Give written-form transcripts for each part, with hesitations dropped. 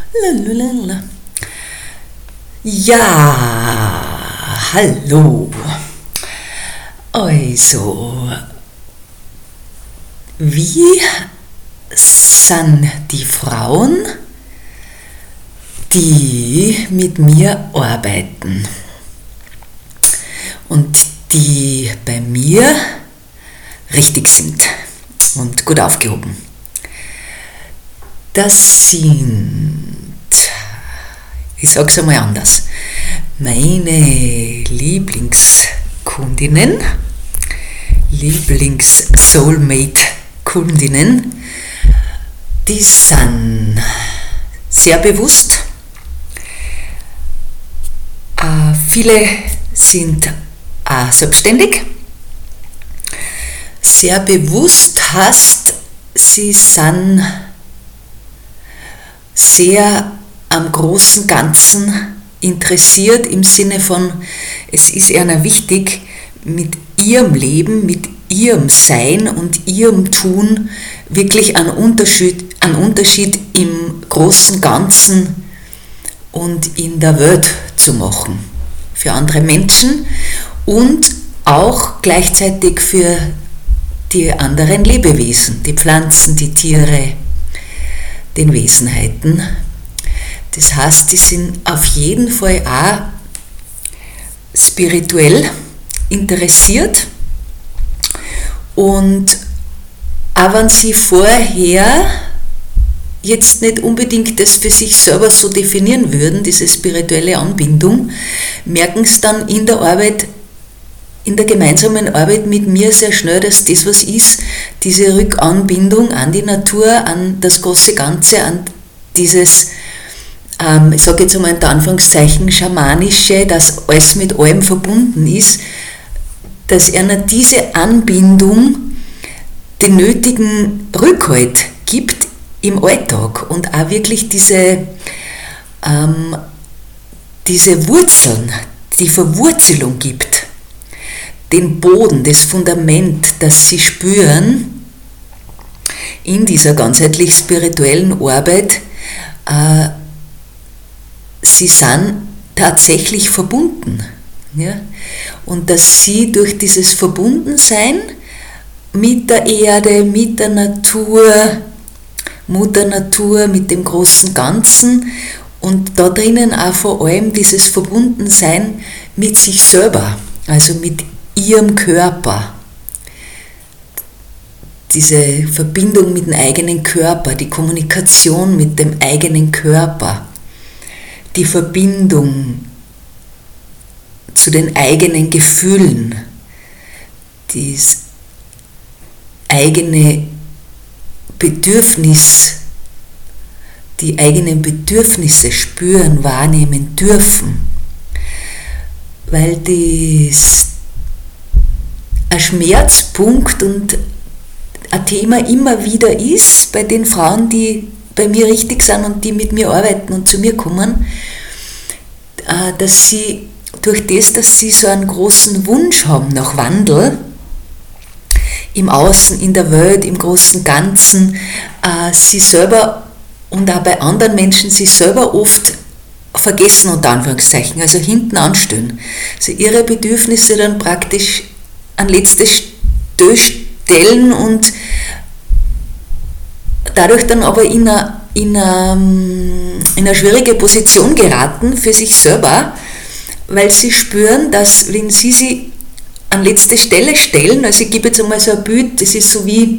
Lalalala. Ja, hallo. Also, wie sind die Frauen, die mit mir arbeiten und die bei mir richtig sind und gut aufgehoben? Das sind, ich sage es einmal anders, meine Lieblingskundinnen, Lieblings-Soulmate-Kundinnen, die sind sehr bewusst. Viele sind selbstständig. Sehr bewusst heißt, sie sind sehr am großen Ganzen interessiert, im Sinne von, es ist ihnen wichtig, mit ihrem Leben, mit ihrem Sein und ihrem Tun wirklich einen Unterschied im großen Ganzen und in der Welt zu machen. Für andere Menschen und auch gleichzeitig für die anderen Lebewesen, die Pflanzen, die Tiere, den Wesenheiten. Das heißt, die sind auf jeden Fall auch spirituell interessiert und auch wenn sie vorher jetzt nicht unbedingt das für sich selber so definieren würden, diese spirituelle Anbindung, merken es dann in der Arbeit, in der gemeinsamen Arbeit mit mir sehr schnell, dass das was ist, diese Rückanbindung an die Natur, an das große Ganze, an dieses, ich sage jetzt einmal unter Anführungszeichen, schamanische, dass alles mit allem verbunden ist, dass einer diese Anbindung den nötigen Rückhalt gibt im Alltag und auch wirklich diese Wurzeln, die Verwurzelung gibt, den Boden, das Fundament, das sie spüren in dieser ganzheitlich spirituellen Arbeit, sie sind tatsächlich verbunden. Ja? Und dass sie durch dieses Verbundensein mit der Erde, mit der Natur, Mutter Natur, mit dem großen Ganzen und da drinnen auch vor allem dieses Verbundensein mit sich selber, also mit ihrem Körper, diese Verbindung mit dem eigenen Körper, die Kommunikation mit dem eigenen Körper, die Verbindung zu den eigenen Gefühlen, das eigene Bedürfnis, die eigenen Bedürfnisse spüren, wahrnehmen dürfen, weil das ein Schmerzpunkt und ein Thema immer wieder ist bei den Frauen, die bei mir richtig sind und die mit mir arbeiten und zu mir kommen, dass sie durch das, dass sie so einen großen Wunsch haben nach Wandel im Außen, in der Welt, im großen Ganzen, sie selber und auch bei anderen Menschen sich selber oft vergessen, unter Anführungszeichen, also hinten anstellen. Also ihre Bedürfnisse dann praktisch an letzte Stelle stellen und dadurch dann aber in eine schwierige Position geraten für sich selber, weil sie spüren, dass wenn sie an letzte Stelle stellen, also ich gebe jetzt einmal so ein Bild, das ist so wie,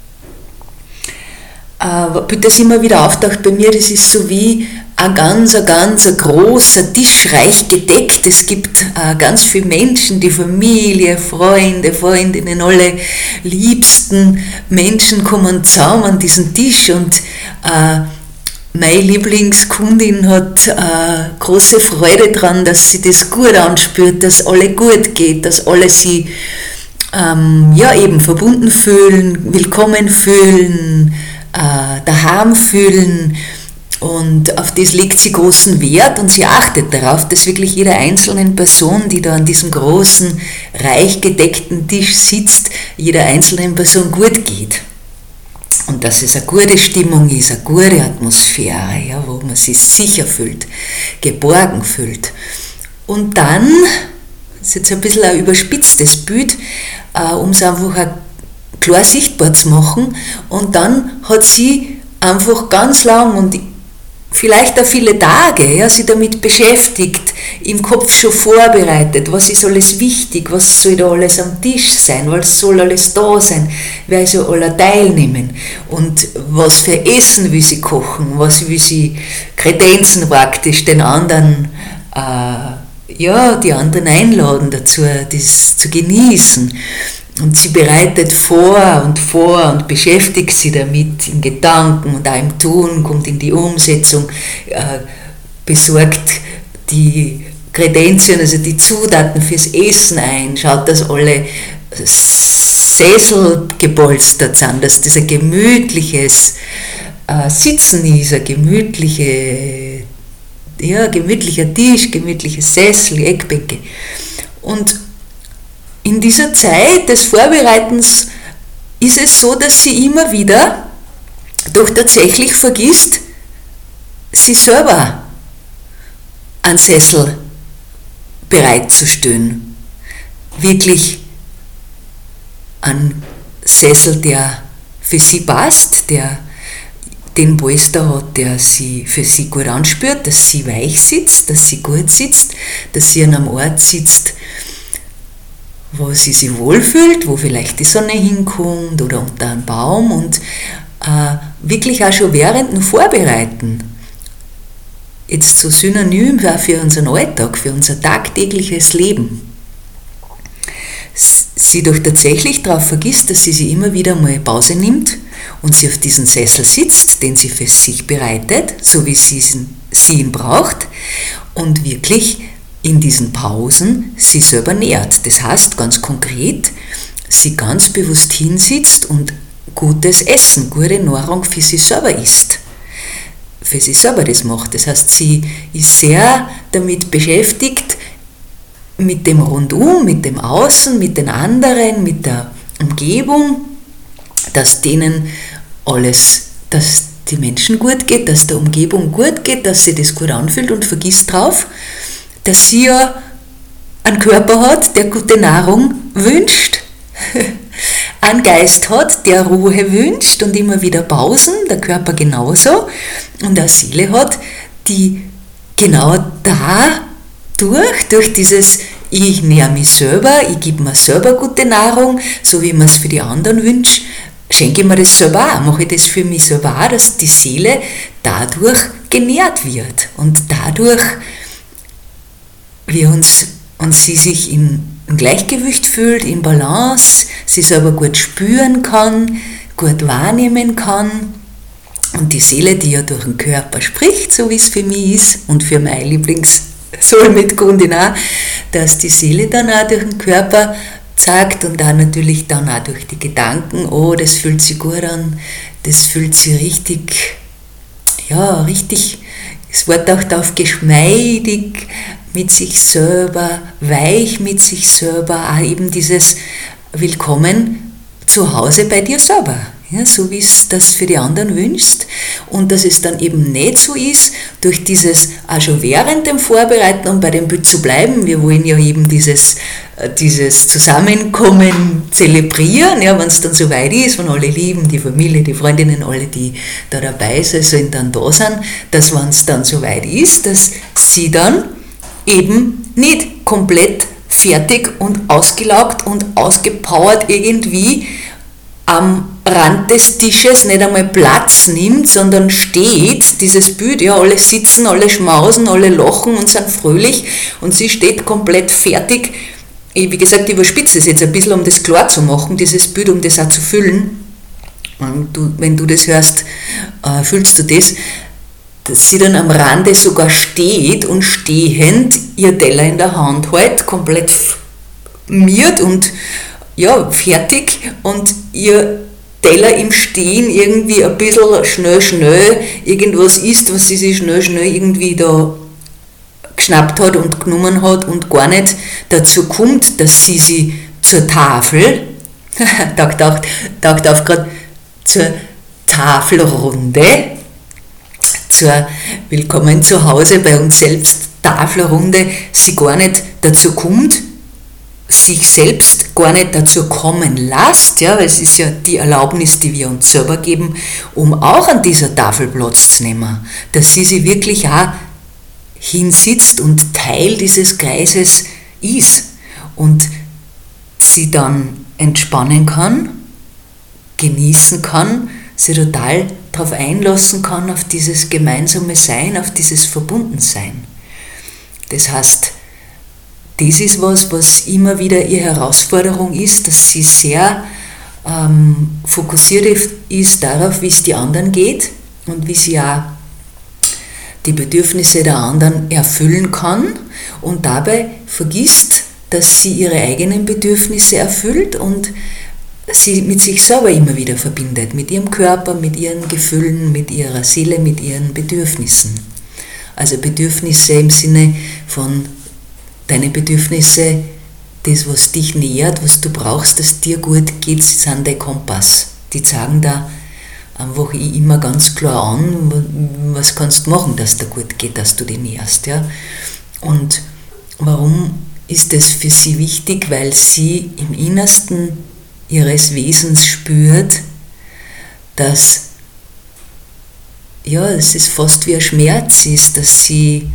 Bild, das immer wieder auftaucht bei mir, das ist so wie ein ganz großer Tisch, reich gedeckt. Es gibt ganz viele Menschen, die Familie, Freunde, Freundinnen, alle liebsten Menschen kommen zusammen an diesen Tisch und meine Lieblingskundin hat große Freude daran, dass sie das gut anspürt, dass alle gut geht, dass alle sie eben verbunden fühlen, willkommen fühlen, daheim fühlen. Und auf das legt sie großen Wert und sie achtet darauf, dass wirklich jeder einzelnen Person, die da an diesem großen, reich gedeckten Tisch sitzt, jeder einzelnen Person gut geht. und dass es eine gute Stimmung ist, eine gute Atmosphäre, ja, wo man sich sicher fühlt, geborgen fühlt. Und dann, das ist jetzt ein bisschen ein überspitztes Bild, um es einfach klar sichtbar zu machen, und dann hat sie einfach ganz lang und vielleicht auch viele Tage, ja, sich damit beschäftigt, im Kopf schon vorbereitet, was ist alles wichtig, was soll da alles am Tisch sein, was soll alles da sein, wer soll alle teilnehmen und was für Essen will sie kochen, was will sie kredenzen praktisch den anderen, die anderen einladen dazu, das zu genießen. Und sie bereitet vor und beschäftigt sich damit in Gedanken und auch im Tun, kommt in die Umsetzung, besorgt die Kredenzien, also die Zutaten fürs Essen ein, schaut, dass alle Sessel gepolstert sind, dass das ein gemütliches Sitzen ist, ein gemütlicher Tisch, gemütliches Sessel, Eckbänke. Und in dieser Zeit des Vorbereitens ist es so, dass sie immer wieder doch tatsächlich vergisst, sie selber einen Sessel bereitzustellen. Wirklich einen Sessel, der für sie passt, der den Polster hat, der sie für sie gut anspürt, dass sie weich sitzt, dass sie gut sitzt, dass sie an einem Ort sitzt, wo sie sich wohlfühlt, wo vielleicht die Sonne hinkommt oder unter einem Baum, und wirklich auch schon während dem Vorbereiten, jetzt so synonym für unseren Alltag, für unser tagtägliches Leben, sie doch tatsächlich darauf vergisst, dass sie sich immer wieder mal Pause nimmt und sie auf diesen Sessel sitzt, den sie für sich bereitet, so wie sie ihn braucht, und wirklich in diesen Pausen sie selber nährt. Das heißt ganz konkret, sie ganz bewusst hinsitzt und gutes Essen, gute Nahrung für sie selber isst. Für sie selber das macht. Das heißt, sie ist sehr damit beschäftigt, mit dem Rundum, mit dem Außen, mit den anderen, mit der Umgebung, dass denen dass die Menschen gut geht, dass der Umgebung gut geht, dass sie das gut anfühlt, und vergisst drauf, dass sie ja einen Körper hat, der gute Nahrung wünscht, einen Geist hat, der Ruhe wünscht und immer wieder Pausen, der Körper genauso, und eine Seele hat, die genau durch dieses ich nähre mich selber, ich gebe mir selber gute Nahrung, so wie man es für die anderen wünscht, schenke ich mir das selber auch, mache ich das für mich selber auch, dass die Seele dadurch genährt wird und dadurch sie sich im Gleichgewicht fühlt, in Balance, sie selber gut spüren kann, gut wahrnehmen kann, und die Seele, die ja durch den Körper spricht, so wie es für mich ist und für meine Lieblings-Soulmate-Kundin auch, dass die Seele dann auch durch den Körper sagt und dann natürlich dann auch durch die Gedanken, oh, das fühlt sich gut an, das fühlt sich richtig, das Wort taucht auf, geschmeidig mit sich selber, weich mit sich selber, auch eben dieses Willkommen zu Hause bei dir selber, ja, so wie es das für die anderen wünschst, und dass es dann eben nicht so ist, durch dieses auch schon während dem Vorbereiten, um bei dem Bild zu bleiben, wir wollen ja eben dieses Zusammenkommen zelebrieren, ja, wenn es dann so weit ist, wenn alle lieben, die Familie, die Freundinnen, alle, die da dabei sind, dann da sind, dass wenn es dann so weit ist, dass sie dann eben nicht komplett fertig und ausgelaugt und ausgepowert irgendwie am Rand des Tisches nicht einmal Platz nimmt, sondern steht, dieses Bild, ja, alle sitzen, alle schmausen, alle lachen und sind fröhlich, und sie steht komplett fertig. Wie gesagt, ich überspitze das jetzt ein bisschen, um das klar zu machen, dieses Bild, um das auch zu füllen. Und wenn du das hörst, fühlst du das, dass sie dann am Rande sogar steht und stehend ihr Teller in der Hand hält, komplett miert und ja, fertig, und ihr Teller im Stehen irgendwie ein bisschen schnell irgendwas isst, was sie sich schnell irgendwie da geschnappt hat und genommen hat und gar nicht dazu kommt, dass sie zur Tafel, taugt auf gerade, zur Tafelrunde, zur Willkommen zu Hause bei uns selbst Tafelrunde, sie gar nicht dazu kommt, sich selbst gar nicht dazu kommen lässt, ja, weil es ist ja die Erlaubnis, die wir uns selber geben, um auch an dieser Tafel Platz zu nehmen, dass sie sich wirklich auch hinsitzt und Teil dieses Kreises ist und sie dann entspannen kann, genießen kann, sie total darauf einlassen kann, auf dieses gemeinsame Sein, auf dieses Verbundensein. Das heißt, das ist was immer wieder ihre Herausforderung ist, dass sie sehr fokussiert ist darauf, wie es die anderen geht und wie sie auch die Bedürfnisse der anderen erfüllen kann und dabei vergisst, dass sie ihre eigenen Bedürfnisse erfüllt und sie mit sich selber immer wieder verbindet, mit ihrem Körper, mit ihren Gefühlen, mit ihrer Seele, mit ihren Bedürfnissen. Also Bedürfnisse im Sinne von deine Bedürfnisse, das, was dich nährt, was du brauchst, dass dir gut geht, sind dein Kompass. Die zeigen da einfach immer ganz klar an, was kannst du machen, dass dir gut geht, dass du dich nährst. Ja? Und warum ist das für sie wichtig? Weil sie im Innersten ihres Wesens spürt, dass es ist fast wie ein Schmerz ist, dass sie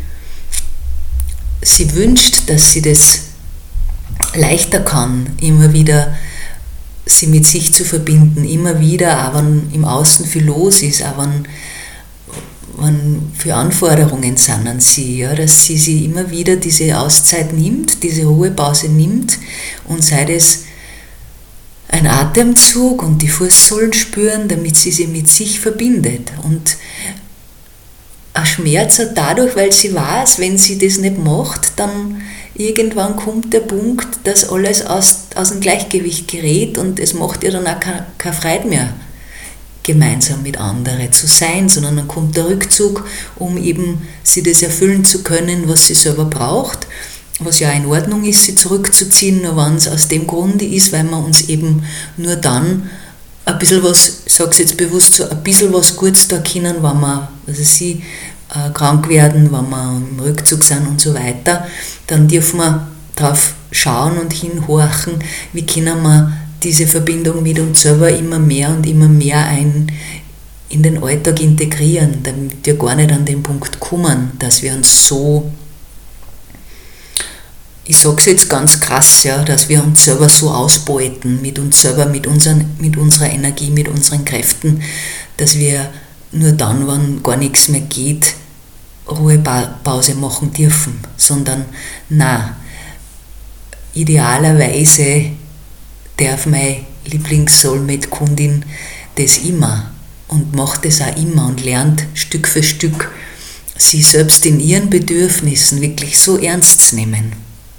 wünscht, dass sie das leichter kann, immer wieder sie mit sich zu verbinden, immer wieder, auch wenn im Außen viel los ist, auch wenn viele Anforderungen sind an sie, ja, dass sie immer wieder diese Auszeit nimmt, diese Ruhepause nimmt und sei es ein Atemzug und die Fußsohlen spüren, damit sie sich mit sich verbindet. Und ein Schmerz hat dadurch, weil sie weiß, wenn sie das nicht macht, dann irgendwann kommt der Punkt, dass alles aus dem Gleichgewicht gerät und es macht ihr dann auch keine Freude mehr, gemeinsam mit anderen zu sein, sondern dann kommt der Rückzug, um eben sie das erfüllen zu können, was sie selber braucht, was ja in Ordnung ist, sie zurückzuziehen, nur wenn es aus dem Grunde ist, weil wir uns eben nur dann ein bisschen was, ich sage es jetzt bewusst so, ein bisschen was Gutes da können, wenn wir, krank werden, wenn wir im Rückzug sind und so weiter, dann dürfen wir darauf schauen und hinhorchen, wie können wir diese Verbindung mit uns selber immer mehr und immer mehr in den Alltag integrieren, damit wir gar nicht an den Punkt kommen, dass wir uns so, ich sage es jetzt ganz krass, ja, dass wir uns selber so ausbeuten, mit uns selber, mit unserer Energie, mit unseren Kräften, dass wir nur dann, wenn gar nichts mehr geht, Ruhepause machen dürfen, sondern idealerweise darf meine Lieblings-Soulmate-Kundin das immer und macht das auch immer und lernt Stück für Stück, sie selbst in ihren Bedürfnissen wirklich so ernst zu nehmen.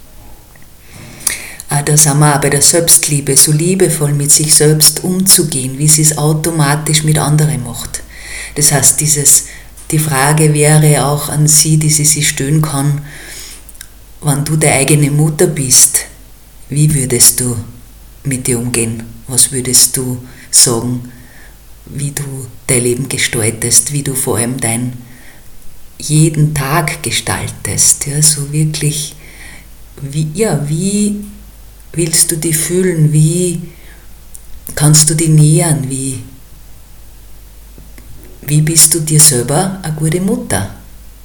Da sind wir auch bei der Selbstliebe, so liebevoll mit sich selbst umzugehen, wie sie es automatisch mit anderen macht. Das heißt, die Frage wäre auch an sie, die sie sich stellen kann, wenn du deine eigene Mutter bist, wie würdest du mit dir umgehen? Was würdest du sagen, wie du dein Leben gestaltest, wie du vor allem deinen jeden Tag gestaltest? Ja, so wirklich, wie willst du dich fühlen? Wie kannst du dich nähern? Wie bist du dir selber eine gute Mutter?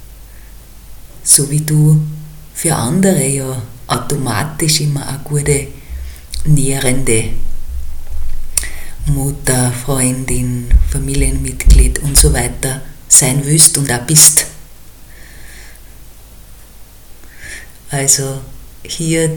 So wie du für andere ja automatisch immer eine gute, nährende Mutter, Freundin, Familienmitglied und so weiter sein willst und auch bist. Also hier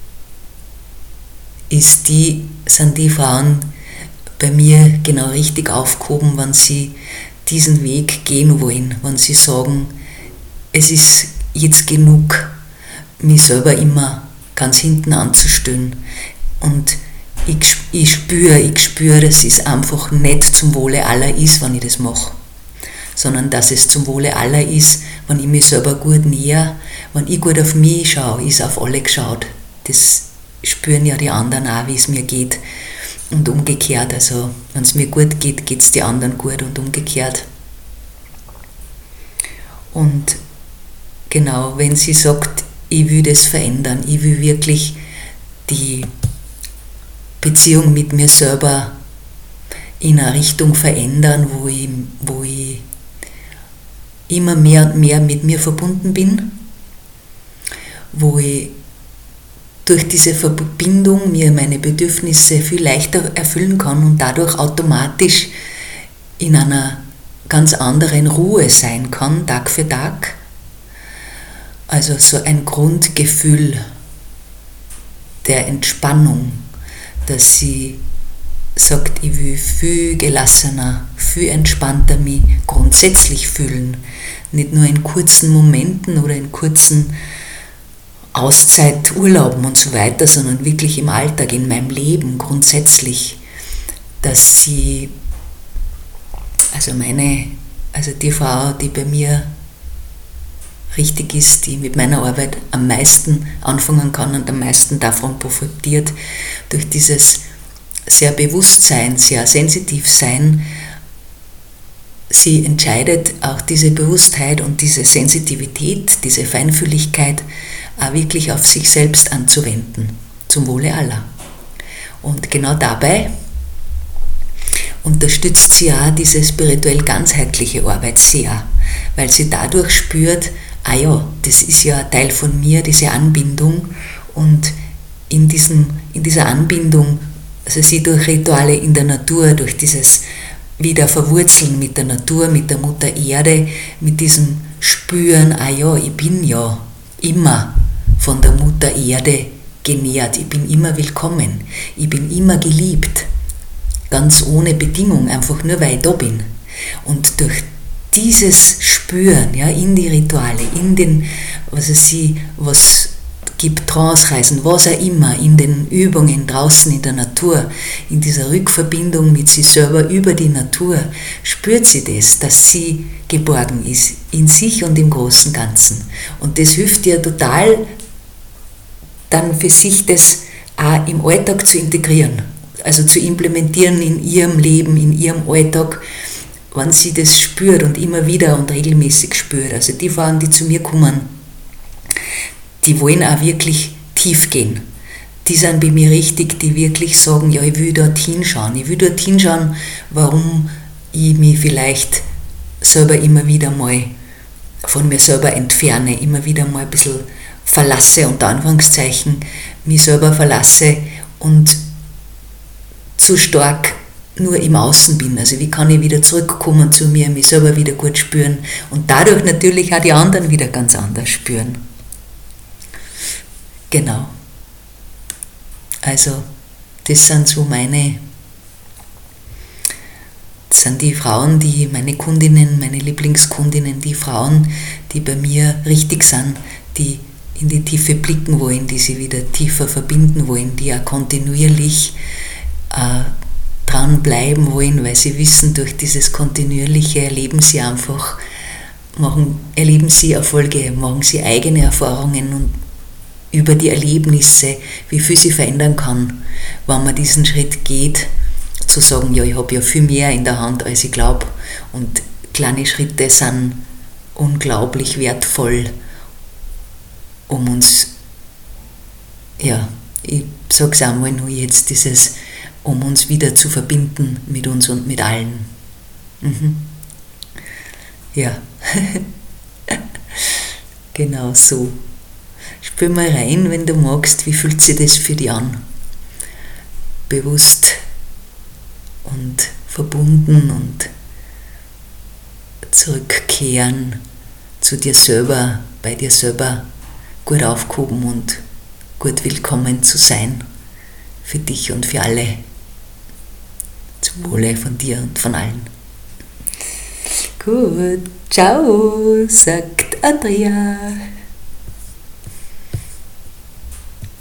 sind die Frauen bei mir genau richtig aufgehoben, wenn sie diesen Weg gehen wollen, wenn sie sagen, es ist jetzt genug, mich selber immer ganz hinten anzustellen. Und ich spüre, dass es einfach nicht zum Wohle aller ist, wenn ich das mache, sondern dass es zum Wohle aller ist, wenn ich mich selber gut nähere, wenn ich gut auf mich schaue, ist auf alle geschaut. Das spüren ja die anderen auch, wie es mir geht. Und umgekehrt, also wenn es mir gut geht, geht es die anderen gut und umgekehrt. Und genau, wenn sie sagt, ich will das verändern, ich will wirklich die Beziehung mit mir selber in eine Richtung verändern, wo ich immer mehr und mehr mit mir verbunden bin, wo ich durch diese Verbindung mir meine Bedürfnisse viel leichter erfüllen kann und dadurch automatisch in einer ganz anderen Ruhe sein kann, Tag für Tag. Also so ein Grundgefühl der Entspannung, dass sie sagt, ich will viel gelassener, viel entspannter mich grundsätzlich fühlen. Nicht nur in kurzen Momenten oder in kurzen Auszeit, Urlauben und so weiter, sondern wirklich im Alltag, in meinem Leben grundsätzlich, dass sie, also die Frau, die bei mir richtig ist, die mit meiner Arbeit am meisten anfangen kann und am meisten davon profitiert, durch dieses sehr Bewusstsein, sehr sensitiv sein, sie entscheidet auch diese Bewusstheit und diese Sensitivität, diese Feinfühligkeit auch wirklich auf sich selbst anzuwenden, zum Wohle aller. Und genau dabei unterstützt sie auch diese spirituell ganzheitliche Arbeit sehr, weil sie dadurch spürt, ah ja, das ist ja ein Teil von mir, diese Anbindung, und in dieser Anbindung, also sie durch Rituale in der Natur, durch dieses wieder Verwurzeln mit der Natur, mit der Mutter Erde, mit diesem Spüren, ah ja, ich bin ja immer von der Mutter Erde genährt, ich bin immer willkommen, ich bin immer geliebt, ganz ohne Bedingung, einfach nur weil ich da bin. Und durch dieses Spüren, ja, in die Rituale, in den, was gibt, Trance-Reisen, was auch immer, in den Übungen draußen in der Natur, in dieser Rückverbindung mit sich selber über die Natur, spürt sie das, dass sie geborgen ist, in sich und im großen Ganzen. Und das hilft ihr total, dann für sich das auch im Alltag zu integrieren, also zu implementieren in ihrem Leben, in ihrem Alltag, wenn sie das spürt und immer wieder und regelmäßig spürt. Also die Frauen, die zu mir kommen, die wollen auch wirklich tief gehen. Die sind bei mir richtig, die wirklich sagen, ja, ich will dorthin schauen. Ich will dorthin schauen, warum ich mich vielleicht selber immer wieder mal von mir selber entferne, immer wieder mal ein bisschen verlasse, unter Anführungszeichen, mich selber verlasse und zu stark nur im Außen bin. Also wie kann ich wieder zurückkommen zu mir, mich selber wieder gut spüren und dadurch natürlich auch die anderen wieder ganz anders spüren. Genau. Also das sind so das sind die Frauen, die meine Kundinnen, meine Lieblingskundinnen, die Frauen, die bei mir richtig sind, die in die Tiefe blicken wollen, die sie wieder tiefer verbinden wollen, die auch kontinuierlich dranbleiben wollen, weil sie wissen, durch dieses kontinuierliche erleben sie einfach, erleben sie Erfolge, machen sie eigene Erfahrungen und über die Erlebnisse, wie viel sie verändern kann, wenn man diesen Schritt geht, zu sagen, ja, ich habe ja viel mehr in der Hand, als ich glaube, und kleine Schritte sind unglaublich wertvoll, um uns, ja, ich sage es einmal nur jetzt, um uns wieder zu verbinden mit uns und mit allen. Ja, genau so. Spür mal rein, wenn du magst, wie fühlt sich das für dich an? Bewusst und verbunden und zurückkehren zu dir selber, bei dir selber gut aufgehoben und gut willkommen zu sein für dich und für alle. Zum Wohle von dir und von allen. Gut, ciao, sagt Andrea.